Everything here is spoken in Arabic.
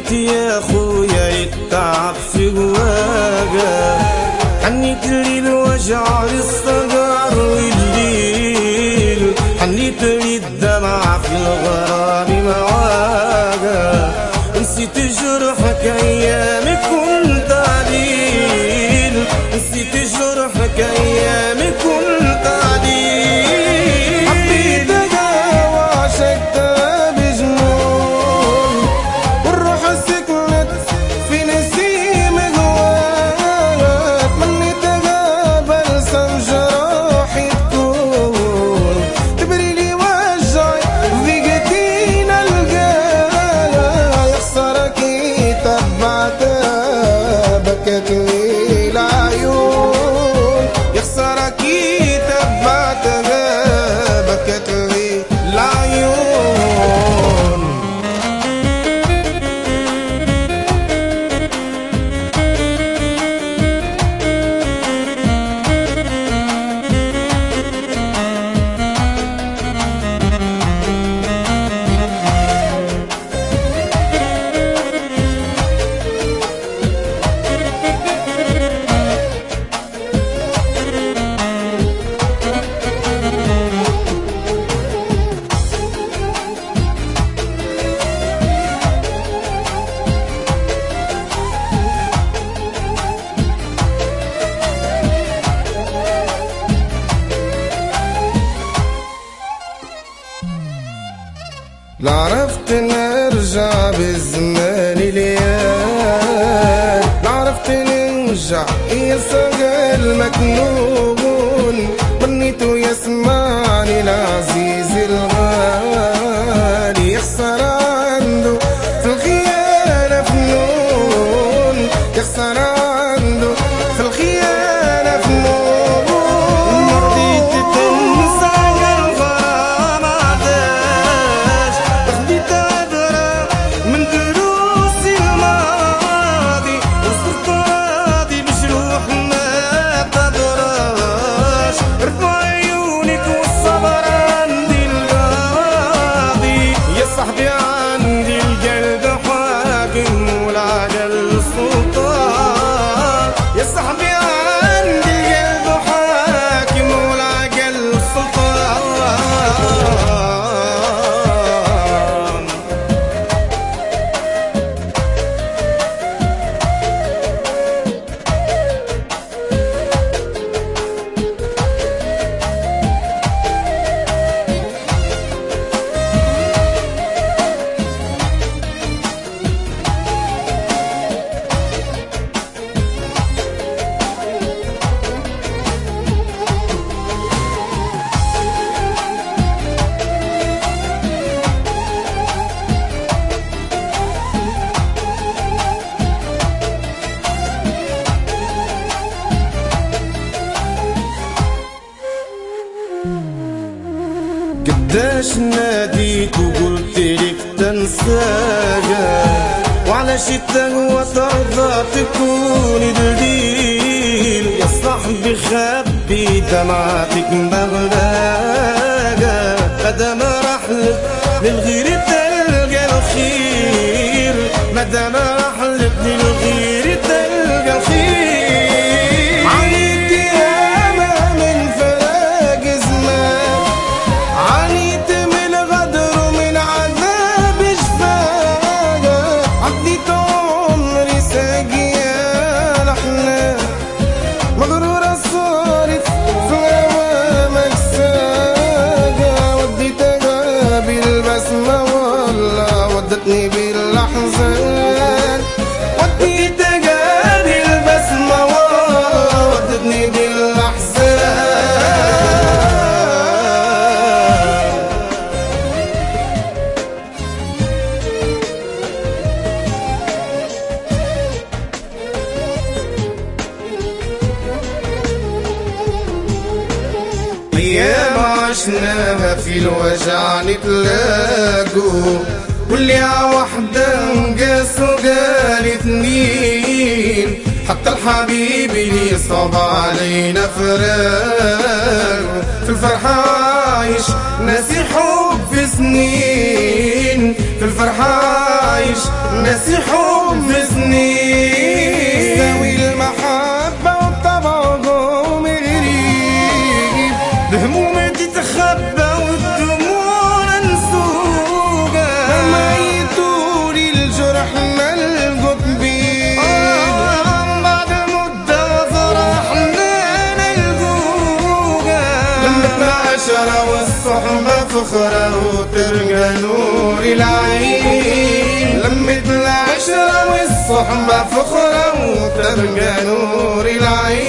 حنيت يا خويا التعب في هواجا، حنيت لي الوجع للصقر والليل، حنيت لي الدمع في الغرام معاجا، نسيت جرحك ايامي كنت عليل، نسيت جرحك ايامي كنت عليل. حبيتك وعشقتها بجنون، والروح سكنت في نسيم هواك، تمنيتك بلسم جراحي تكون تبري لي وجعي ضيقتي نلقاها، يا خسارك تبعتها بكت لي العيون، يا خسارك تبعتها بكت لي العيون. لا عرفت نرجع بالزمان ليال، لا عرفت نرجع يا صقر المكنون، ظنيته يسمعني العزيز الغالي، يخسر عنده في الخيانة فنون، يخسر عنده في الخيانة فنون. مرضيت تنسى الغرام عداش، خديت عبرة من دروس الماضي، وصرت راضي بجروح ما تدراش، ارفع عيونك والصبر عندي القاضي، يا صاحبي عندي القلب حاكم والعقل سلطان، يا صاحبي عندي القلب حاكم والعقل سلطان. قداش ناديت وقلت لك تنساها، وعلى شي تهوى ترضى تكوني دليل، يا صاحبي خبي دمعتك مغلاقة، مادام رحلت للغير تلقى الخير، مادام رحلت للغير تلقى الخير. عانيت ياما من فراق زمان، عانيت من غدر ومن عذاب شفاقة، عديت عمري ساقية الأحلام، مغرورة صارت في غوامك ساقة، وديتها بالبسمة والله ودتني بالأحزان، وديتها بالبسمة والله ودتني بالأحزان. أيام عشناها في الوجع نتلاقوا، واللي عوحدة نقاس وقال اثنين، حتى الحبيب اللي صعب علينا فراق، في الفرحة عايش ناسي حب في سنين، في الفرحة عايش ناسي حب سنين. ساوي المحبة وطبعهم غريب، بهموم تتخبى والدموع منسوقة. ميتولي الجرح ملقوط بيه، بعد مدة فرحنا نلقوها. لمتنا عشرة والصحبة فخرة وترقى نور العين. لمتنا عشرة والصحبة فخرة وترقى نور العين.